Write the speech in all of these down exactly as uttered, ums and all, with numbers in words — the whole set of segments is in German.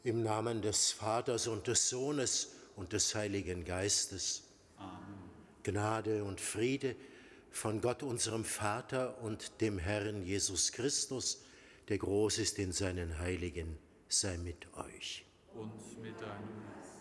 Im Namen des Vaters und des Sohnes und des Heiligen Geistes. Amen. Gnade und Friede von Gott, unserem Vater und dem Herrn Jesus Christus, der groß ist in seinen Heiligen, sei mit euch. Und mit deinem Geist.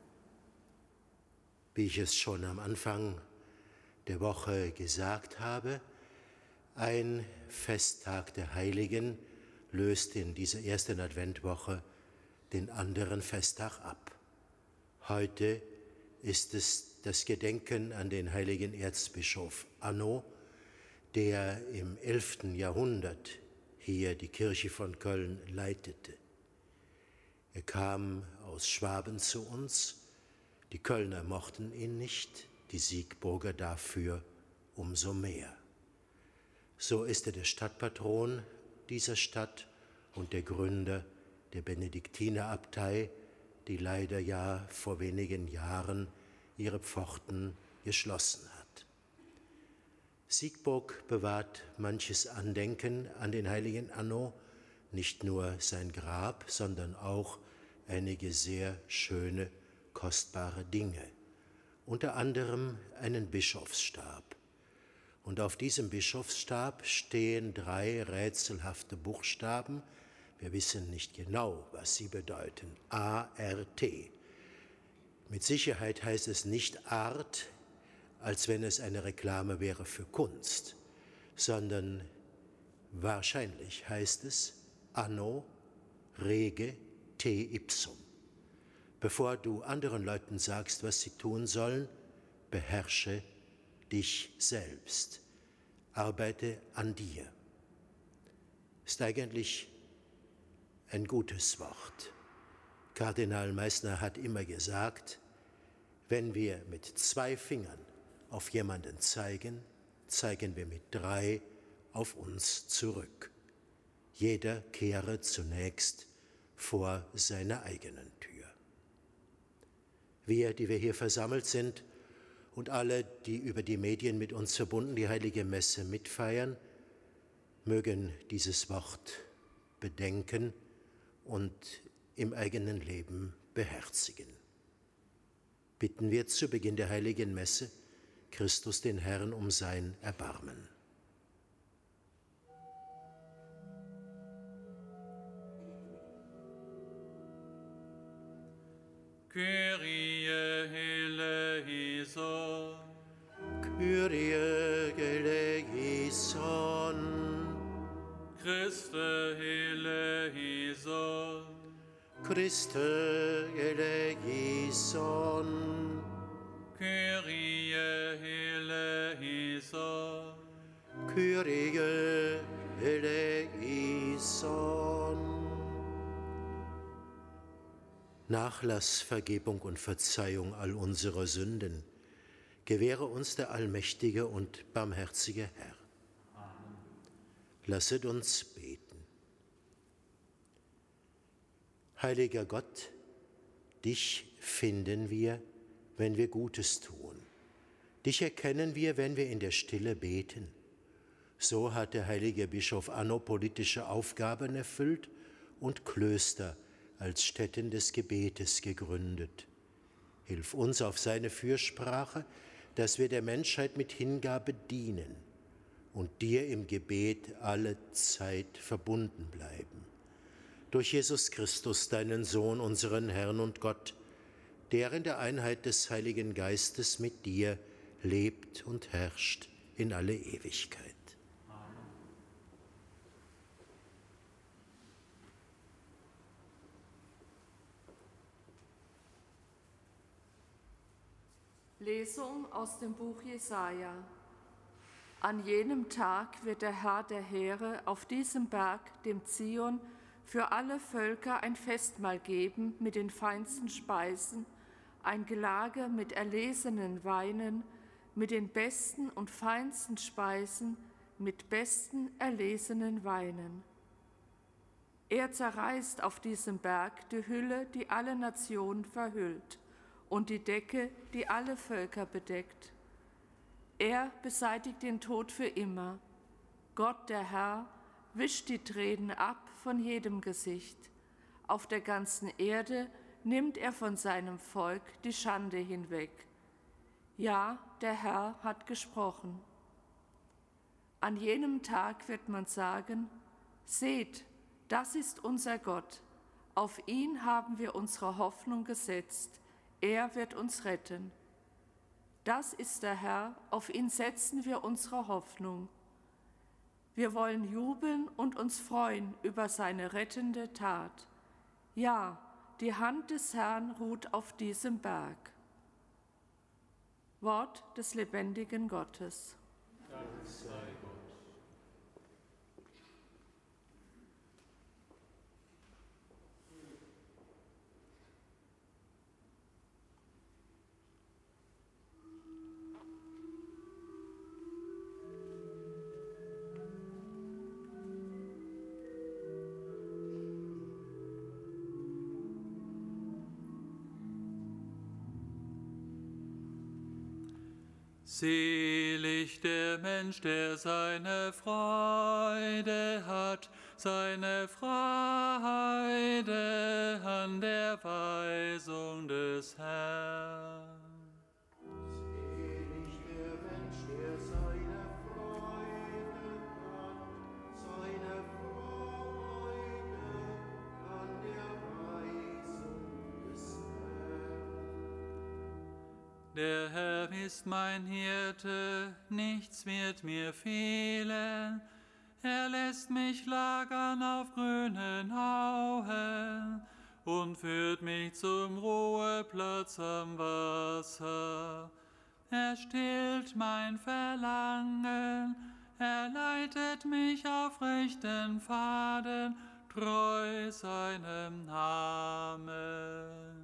Wie ich es schon am Anfang der Woche gesagt habe, ein Festtag der Heiligen löst in dieser ersten Adventwoche den anderen Festtag ab. Heute ist es das Gedenken an den heiligen Erzbischof Anno, der im elften Jahrhundert hier die Kirche von Köln leitete. Er kam aus Schwaben zu uns, die Kölner mochten ihn nicht, die Siegburger dafür umso mehr. So ist er der Stadtpatron dieser Stadt und der Gründer der Benediktinerabtei, die leider ja vor wenigen Jahren ihre Pforten geschlossen hat. Siegburg bewahrt manches Andenken an den heiligen Anno, nicht nur sein Grab, sondern auch einige sehr schöne, kostbare Dinge, unter anderem einen Bischofsstab. Und auf diesem Bischofsstab stehen drei rätselhafte Buchstaben. Wir wissen nicht genau, was sie bedeuten. A R T. Mit Sicherheit heißt es nicht Art, als wenn es eine Reklame wäre für Kunst, sondern wahrscheinlich heißt es Anno Rege Te Ipsum. Bevor du anderen Leuten sagst, was sie tun sollen, beherrsche dich selbst. Arbeite an dir. Ist eigentlich ein gutes Wort. Kardinal Meissner hat immer gesagt, wenn wir mit zwei Fingern auf jemanden zeigen, zeigen wir mit drei auf uns zurück. Jeder kehre zunächst vor seiner eigenen Tür. Wir, die wir hier versammelt sind und alle, die über die Medien mit uns verbunden die Heilige Messe mitfeiern, mögen dieses Wort bedenken und im eigenen Leben beherzigen. Bitten wir zu Beginn der Heiligen Messe Christus den Herrn um sein Erbarmen. Kyrie eleison. Kyrie eleison. Christe eleison. Christe eleison. Kyrie eleison. Kyrie eleison. Nachlass, Vergebung und Verzeihung all unserer Sünden gewähre uns der allmächtige und barmherzige Herr. Amen. Lasset uns beten. Heiliger Gott, dich finden wir, wenn wir Gutes tun. Dich erkennen wir, wenn wir in der Stille beten. So hat der heilige Bischof Anno politische Aufgaben erfüllt und Klöster als Stätten des Gebetes gegründet. Hilf uns auf seine Fürsprache, dass wir der Menschheit mit Hingabe dienen und dir im Gebet alle Zeit verbunden bleiben. Durch Jesus Christus, deinen Sohn, unseren Herrn und Gott, der in der Einheit des Heiligen Geistes mit dir lebt und herrscht in alle Ewigkeit. Lesung aus dem Buch Jesaja. An jenem Tag wird der Herr der Heere auf diesem Berg, dem Zion, für alle Völker ein Festmahl geben mit den feinsten Speisen, ein Gelage mit erlesenen Weinen, mit den besten und feinsten Speisen, mit besten erlesenen Weinen. Er zerreißt auf diesem Berg die Hülle, die alle Nationen verhüllt, und die Decke, die alle Völker bedeckt. Er beseitigt den Tod für immer. Gott, der Herr, wischt die Tränen ab von jedem Gesicht. Auf der ganzen Erde nimmt er von seinem Volk die Schande hinweg. Ja, der Herr hat gesprochen. An jenem Tag wird man sagen, seht, das ist unser Gott. Auf ihn haben wir unsere Hoffnung gesetzt. Er wird uns retten. Das ist der Herr, auf ihn setzen wir unsere Hoffnung. Wir wollen jubeln und uns freuen über seine rettende Tat. Ja, die Hand des Herrn ruht auf diesem Berg. Wort des lebendigen Gottes. Dank sei Gott. Selig der Mensch, der seine Freude hat, seine Freude an der Weisung des Herrn. Selig der Mensch, der seine Freude hat, seine Freude an der Weisung des Herrn. Der Herr ist mein Hirte, nichts wird mir fehlen. Er lässt mich lagern auf grünen Auen und führt mich zum Ruheplatz am Wasser. Er stillt mein Verlangen, er leitet mich auf rechten Pfaden, treu seinem Namen.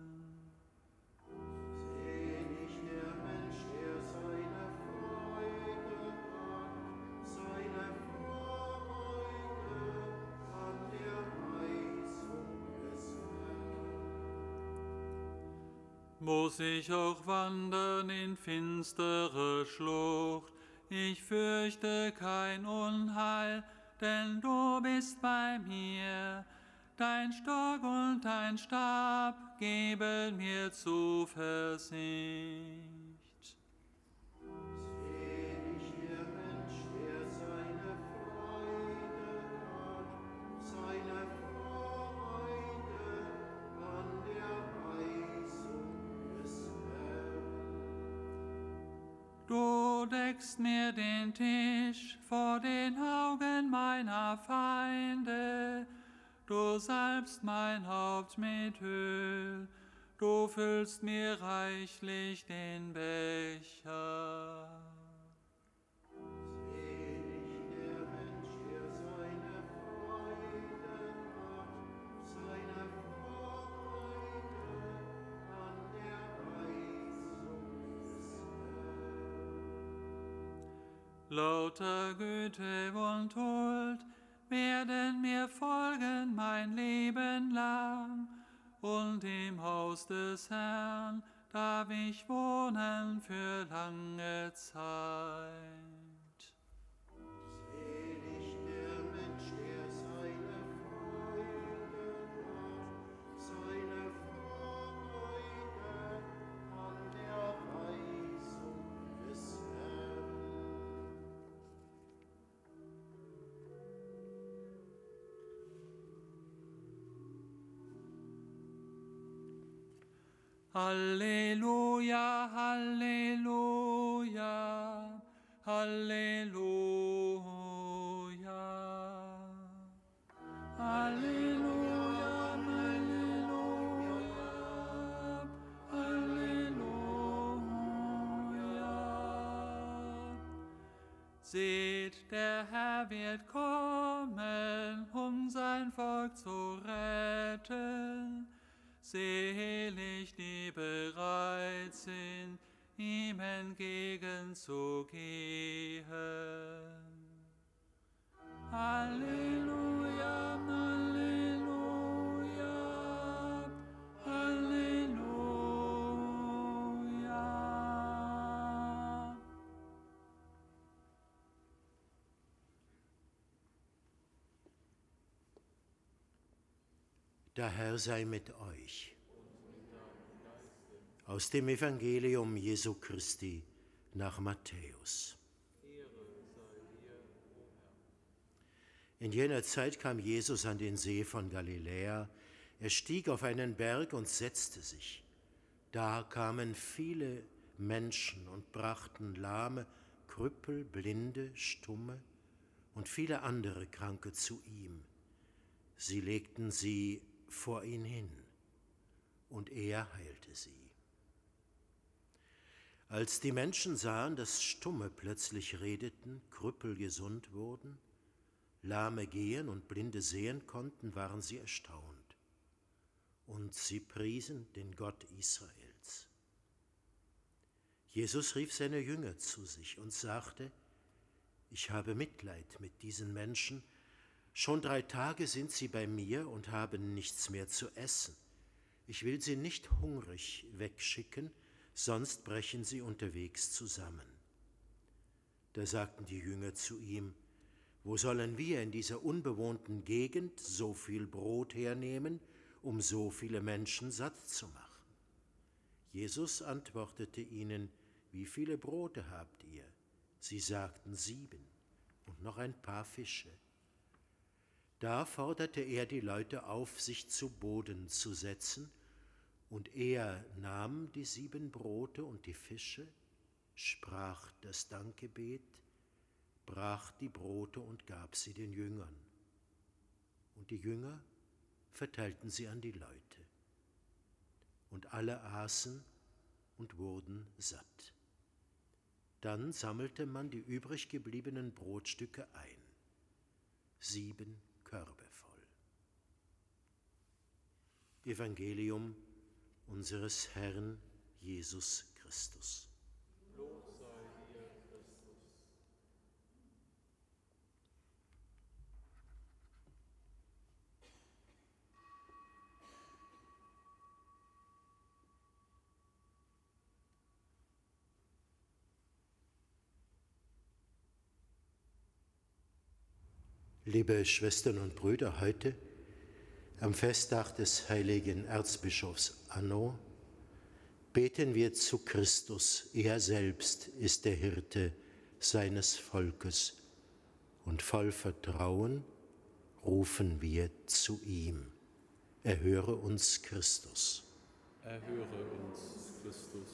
Muss ich auch wandern in finstere Schlucht, ich fürchte kein Unheil, denn du bist bei mir. Dein Stock und dein Stab geben mir Zuversicht. Selig der Mensch, der seine Freude hat, seine Freude an der Weisung des Herrn. Du deckst mir den Tisch vor den Augen meiner Feinde. Du salbst mein Haupt mit Öl, du füllst mir reichlich den Becher. Selig der Mensch, der seine Freude hat, seine Freude an der Weisung des Herrn. Lauter Güte und Huld werden mir folgen mein Leben lang, und im Haus des Herrn darf ich wohnen für lange Zeit. Selig der Mensch, der seine Freude hat, seine Freude an der Weisung des Herrn. Halleluja, Halleluja, Halleluja. Halleluja, Halleluja, Halleluja. Seht, der Herr wird kommen, um sein Volk zu retten. Selig, die bereit sind, ihm entgegenzugehen. Halleluja, Halleluja, Halleluja. Der Herr sei mit euch. Aus dem Evangelium Jesu Christi nach Matthäus. In jener Zeit kam Jesus an den See von Galiläa. Er stieg auf einen Berg und setzte sich. Da kamen viele Menschen und brachten Lahme, Krüppel, Blinde, Stumme und viele andere Kranke zu ihm. Sie legten sie vor ihn hin, und er heilte sie. Als die Menschen sahen, dass Stumme plötzlich redeten, Krüppel gesund wurden, Lahme gehen und Blinde sehen konnten, waren sie erstaunt. Und sie priesen den Gott Israels. Jesus rief seine Jünger zu sich und sagte: Ich habe Mitleid mit diesen Menschen. Schon drei Tage sind sie bei mir und haben nichts mehr zu essen. Ich will sie nicht hungrig wegschicken, sonst brechen sie unterwegs zusammen. Da sagten die Jünger zu ihm: Wo sollen wir in dieser unbewohnten Gegend so viel Brot hernehmen, um so viele Menschen satt zu machen? Jesus antwortete ihnen: Wie viele Brote habt ihr? Sie sagten: Sieben und noch ein paar Fische. Da forderte er die Leute auf, sich zu Boden zu setzen, und er nahm die sieben Brote und die Fische, sprach das Dankgebet, brach die Brote und gab sie den Jüngern. Und die Jünger verteilten sie an die Leute. Und alle aßen und wurden satt. Dann sammelte man die übrig gebliebenen Brotstücke ein. Sieben Körbe voll. Evangelium unseres Herrn Jesus Christus. Lob sei dir, Christus. Liebe Schwestern und Brüder, heute am Festtag des heiligen Erzbischofs Anno beten wir zu Christus. Er selbst ist der Hirte seines Volkes, und voll Vertrauen rufen wir zu ihm. Erhöre uns, Christus. Erhöre uns, Christus.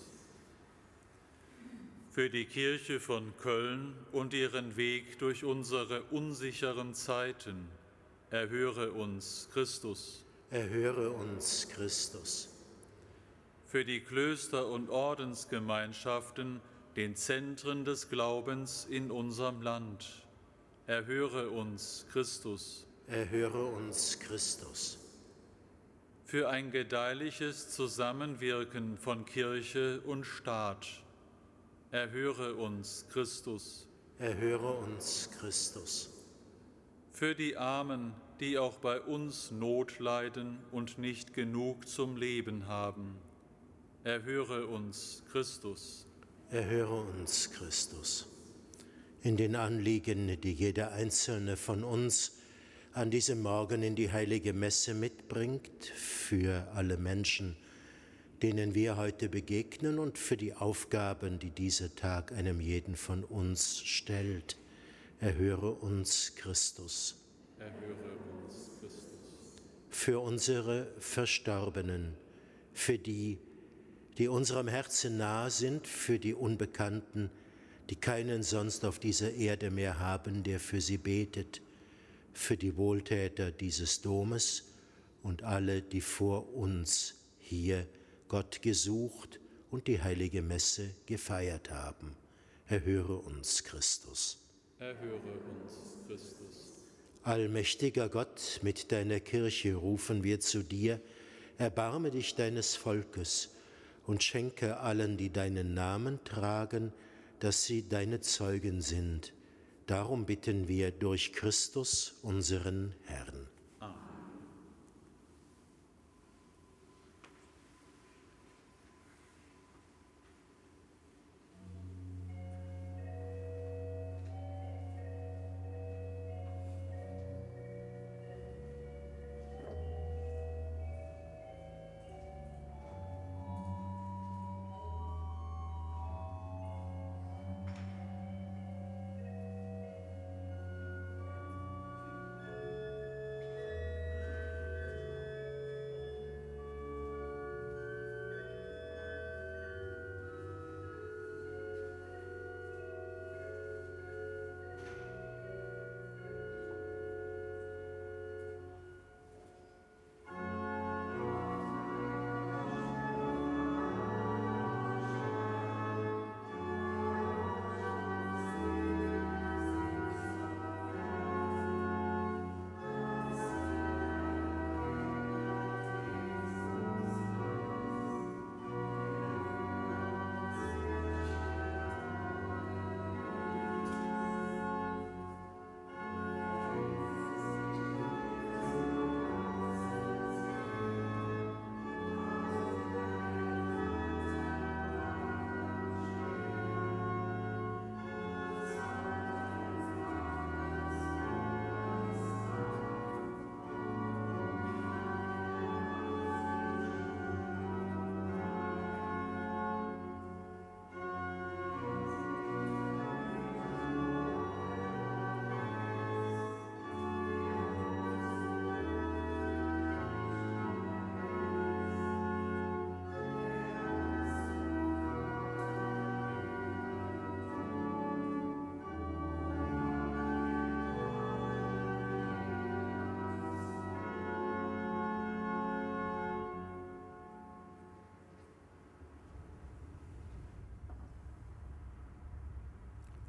Für die Kirche von Köln und ihren Weg durch unsere unsicheren Zeiten, erhöre uns, Christus. Erhöre uns, Christus. Für die Klöster und Ordensgemeinschaften, den Zentren des Glaubens in unserem Land, erhöre uns, Christus. Erhöre uns, Christus. Für ein gedeihliches Zusammenwirken von Kirche und Staat, erhöre uns, Christus. Erhöre uns, Christus. Für die Armen, die auch bei uns Not leiden und nicht genug zum Leben haben, erhöre uns, Christus. Erhöre uns, Christus. In den Anliegen, die jeder Einzelne von uns an diesem Morgen in die heilige Messe mitbringt, für alle Menschen, denen wir heute begegnen, und für die Aufgaben, die dieser Tag einem jeden von uns stellt. Erhöre uns, Christus. Erhöre uns, Christus. Für unsere Verstorbenen, für die, die unserem Herzen nahe sind, für die Unbekannten, die keinen sonst auf dieser Erde mehr haben, der für sie betet, für die Wohltäter dieses Domes und alle, die vor uns hier Gott gesucht und die heilige Messe gefeiert haben. Erhöre uns, Christus. Erhöre uns, Christus. Allmächtiger Gott, mit deiner Kirche rufen wir zu dir, erbarme dich deines Volkes und schenke allen, die deinen Namen tragen, dass sie deine Zeugen sind. Darum bitten wir durch Christus, unseren Herrn.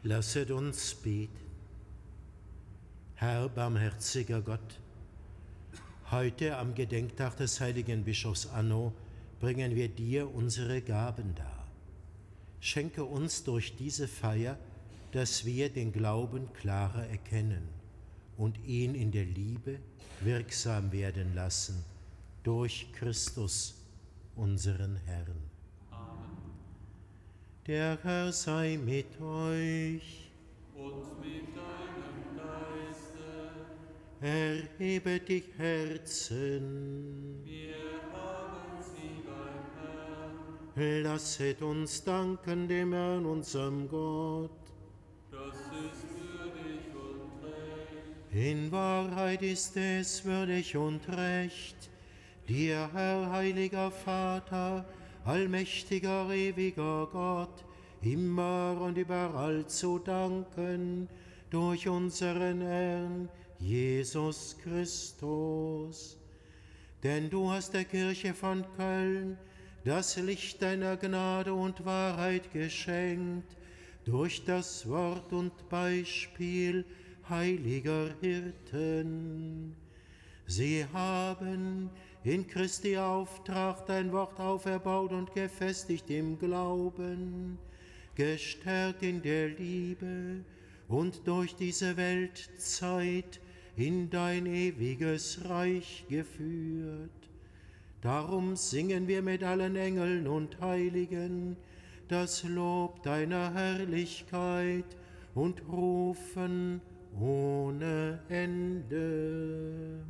Lasset uns beten. Herr, barmherziger Gott, heute am Gedenktag des heiligen Bischofs Anno bringen wir dir unsere Gaben dar. Schenke uns durch diese Feier, dass wir den Glauben klarer erkennen und ihn in der Liebe wirksam werden lassen, durch Christus, unseren Herrn. Amen. Der Herr sei mit euch. Und mit deinem Geiste. Erhebet die Herzen. Wir haben sie beim Herrn. Lasset uns danken dem Herrn, unserem Gott. Das ist würdig und recht. In Wahrheit ist es würdig und recht, dir, Herr, heiliger Vater, allmächtiger, ewiger Gott, immer und überall zu danken, durch unseren Herrn Jesus Christus. Denn du hast der Kirche von Köln das Licht deiner Gnade und Wahrheit geschenkt, durch das Wort und Beispiel heiliger Hirten. Sie haben in Christi Auftrag dein Wort auferbaut und gefestigt im Glauben, gestärkt in der Liebe und durch diese Weltzeit in dein ewiges Reich geführt. Darum singen wir mit allen Engeln und Heiligen das Lob deiner Herrlichkeit und rufen ohne Ende.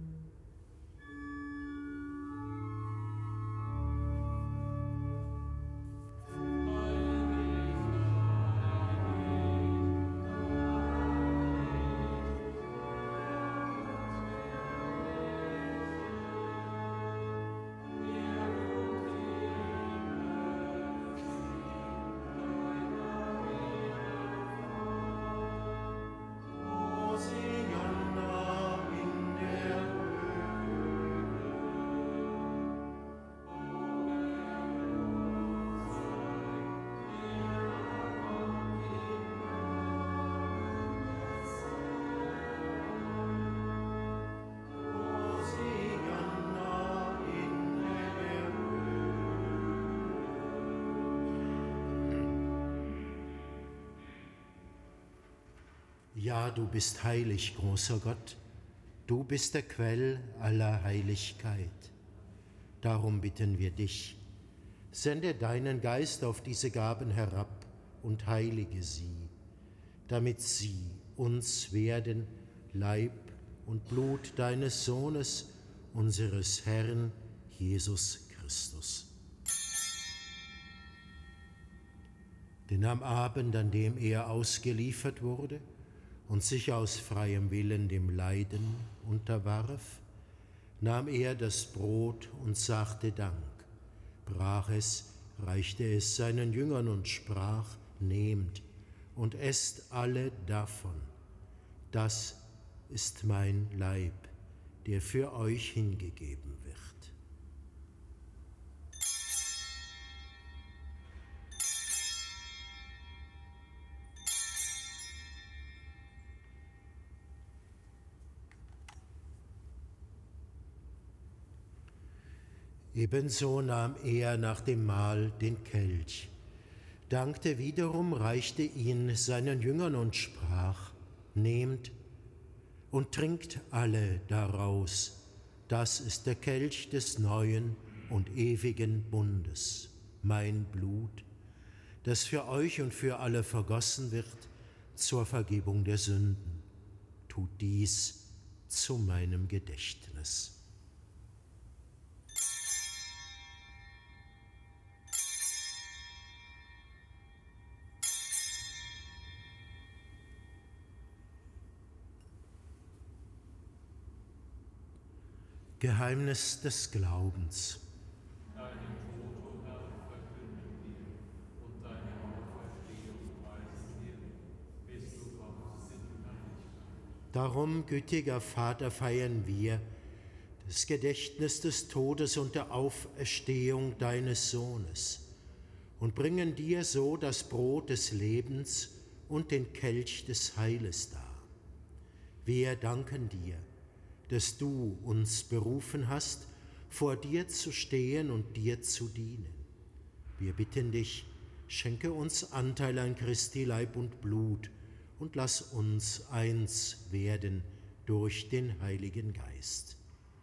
Ja, du bist heilig, großer Gott, du bist der Quell aller Heiligkeit. Darum bitten wir dich, sende deinen Geist auf diese Gaben herab und heilige sie, damit sie uns werden, Leib und Blut deines Sohnes, unseres Herrn Jesus Christus. Denn am Abend, an dem er ausgeliefert wurde und sich aus freiem Willen dem Leiden unterwarf, nahm er das Brot und sagte Dank, brach es, reichte es seinen Jüngern und sprach, nehmt und esst alle davon. Das ist mein Leib, der für euch hingegeben wird. Ebenso nahm er nach dem Mahl den Kelch, dankte wiederum, reichte ihn seinen Jüngern und sprach, nehmt und trinkt alle daraus. Das ist der Kelch des neuen und ewigen Bundes, mein Blut, das für euch und für alle vergossen wird zur Vergebung der Sünden. Tut dies zu meinem Gedächtnis. Geheimnis des Glaubens. Deinen Tod, o Herr, verkünden wir, und deine Auferstehung preisen wir, bis du kommst in Herrlichkeit. Darum, gütiger Vater, feiern wir das Gedächtnis des Todes und der Auferstehung deines Sohnes und bringen dir so das Brot des Lebens und den Kelch des Heiles dar. Wir danken dir, dass du uns berufen hast, vor dir zu stehen und dir zu dienen. Wir bitten dich, schenke uns Anteil an Christi Leib und Blut und lass uns eins werden durch den Heiligen Geist.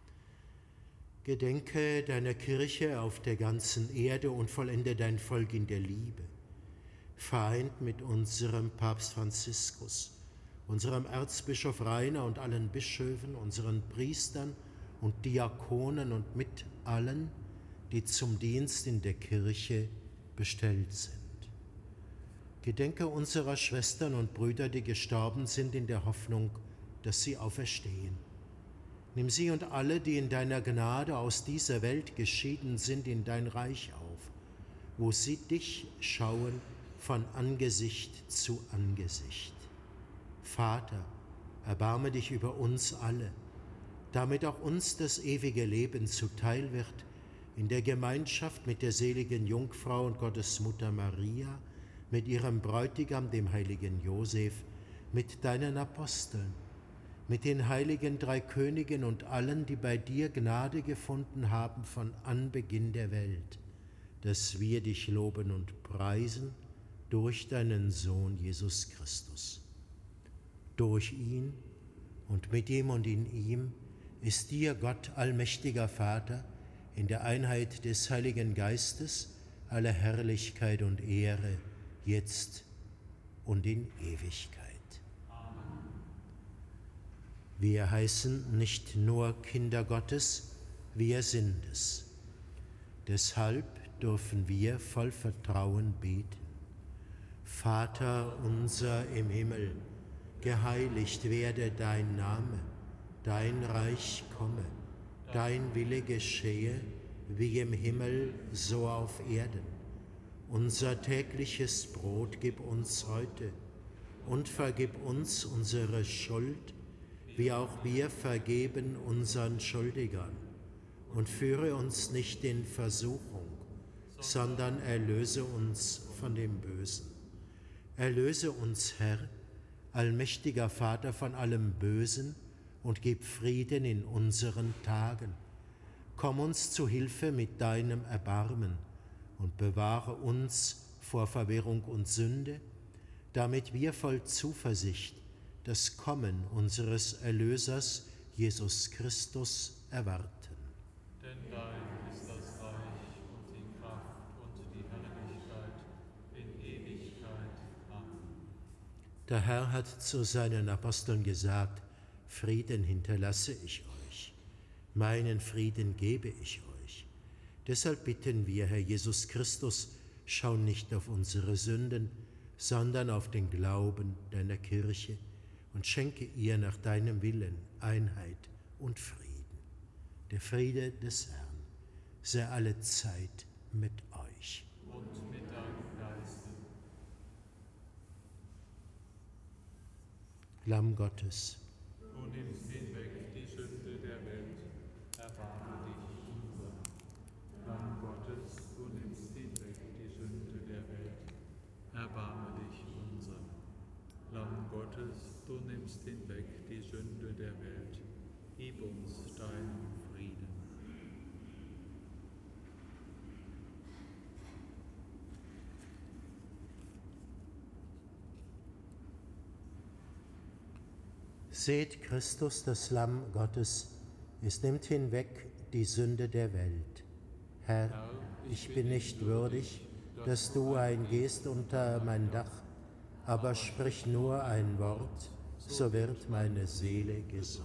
Gedenke deiner Kirche auf der ganzen Erde und vollende dein Volk in der Liebe, vereint mit unserem Papst Franziskus, unserem Erzbischof Rainer und allen Bischöfen, unseren Priestern und Diakonen und mit allen, die zum Dienst in der Kirche bestellt sind. Gedenke unserer Schwestern und Brüder, die gestorben sind, in der Hoffnung, dass sie auferstehen. Nimm sie und alle, die in deiner Gnade aus dieser Welt geschieden sind, in dein Reich auf, wo sie dich schauen von Angesicht zu Angesicht. Vater, erbarme dich über uns alle, damit auch uns das ewige Leben zuteil wird, in der Gemeinschaft mit der seligen Jungfrau und Gottesmutter Maria, mit ihrem Bräutigam, dem heiligen Josef, mit deinen Aposteln, mit den heiligen drei Königen und allen, die bei dir Gnade gefunden haben von Anbeginn der Welt, dass wir dich loben und preisen durch deinen Sohn Jesus Christus. Durch ihn und mit ihm und in ihm ist dir, Gott, allmächtiger Vater, in der Einheit des Heiligen Geistes alle Herrlichkeit und Ehre, jetzt und in Ewigkeit. Wir heißen nicht nur Kinder Gottes, wir sind es. Deshalb dürfen wir voll Vertrauen beten. Vater unser im Himmel, geheiligt werde dein Name, dein Reich komme, dein Wille geschehe, wie im Himmel, so auf Erden. Unser tägliches Brot gib uns heute und vergib uns unsere Schuld, wie auch wir vergeben unseren Schuldigern. Und führe uns nicht in Versuchung, sondern erlöse uns von dem Bösen. Erlöse uns, Herr, allmächtiger Vater, von allem Bösen und gib Frieden in unseren Tagen. Komm uns zu Hilfe mit deinem Erbarmen und bewahre uns vor Verwirrung und Sünde, damit wir voll Zuversicht das Kommen unseres Erlösers, Jesus Christus, erwarten. Denn dein ist das Reich und die Kraft und die Herrlichkeit in Ewigkeit. Amen. Der Herr hat zu seinen Aposteln gesagt: Frieden hinterlasse ich euch, meinen Frieden gebe ich euch. Deshalb bitten wir, Herr Jesus Christus, schau nicht auf unsere Sünden, sondern auf den Glauben deiner Kirche und schenke ihr nach deinem Willen Einheit und Frieden. Der Friede des Herrn sei alle Zeit mit euch. Und mit deinem Geiste. Lamm Gottes, Du nimmst hinweg die Sünde der Welt, erbarme dich unser. Lamm Gottes, du nimmst hinweg die Sünde der Welt, erbarme dich unser. Lamm Gottes, du nimmst hinweg die Sünde der Welt, gib uns deinen Frieden. seht Christus, das Lamm Gottes, es nimmt hinweg die Sünde der Welt. Herr, ich bin nicht würdig, dass du eingehst unter mein Dach, aber sprich nur ein Wort, so wird meine Seele gesund.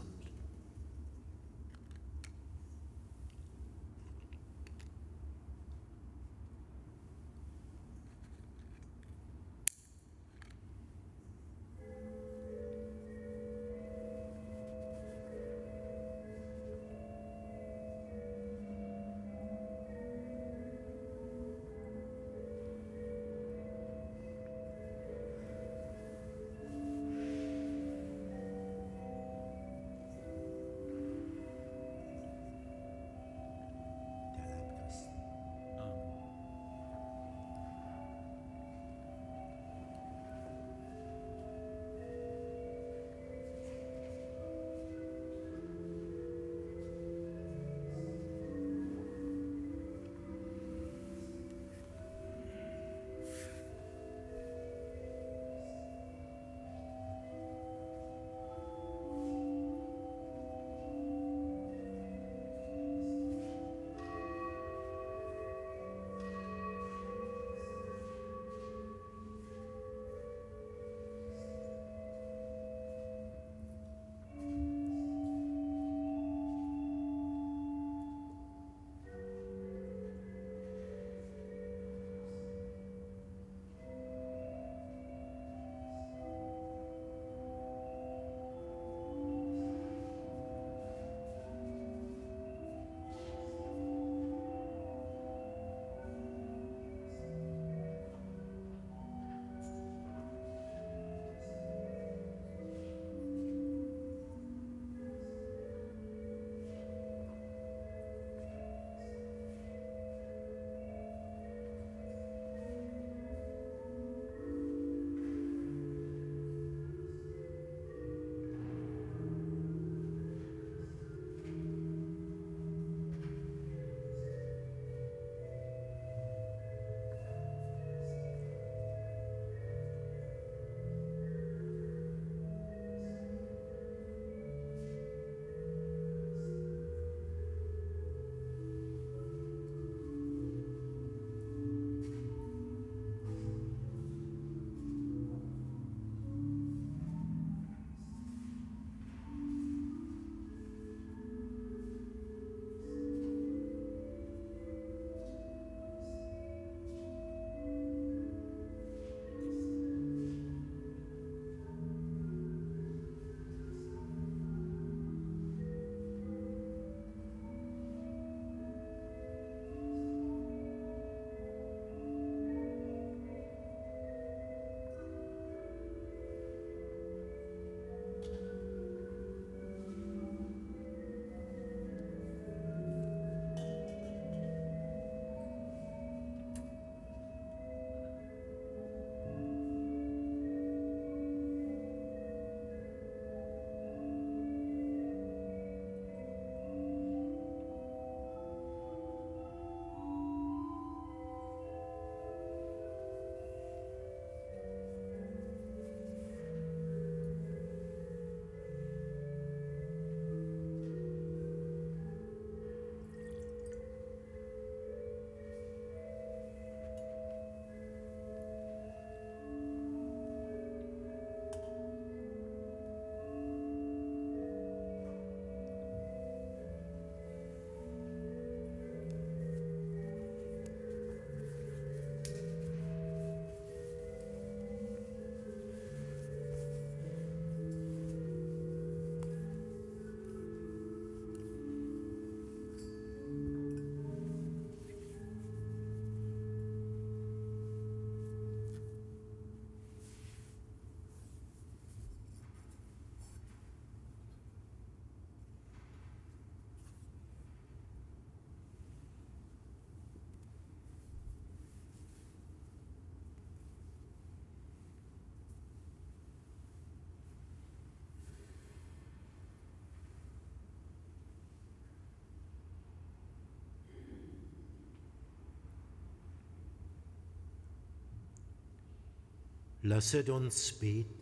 Lasset uns beten.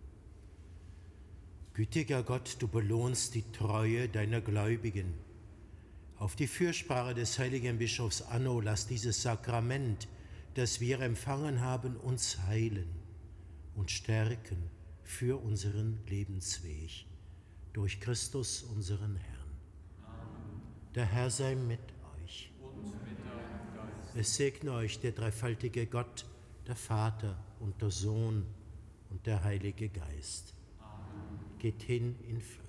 Gütiger Gott, du belohnst die Treue deiner Gläubigen. Auf die Fürsprache des heiligen Bischofs Anno lass dieses Sakrament, das wir empfangen haben, uns heilen und stärken für unseren Lebensweg. Durch Christus, unseren Herrn. Amen. Der Herr sei mit euch. Und mit deinem Geist. Es segne euch der dreifaltige Gott, der Vater und der Sohn und der Heilige Geist. Amen. Geht hin in Frieden.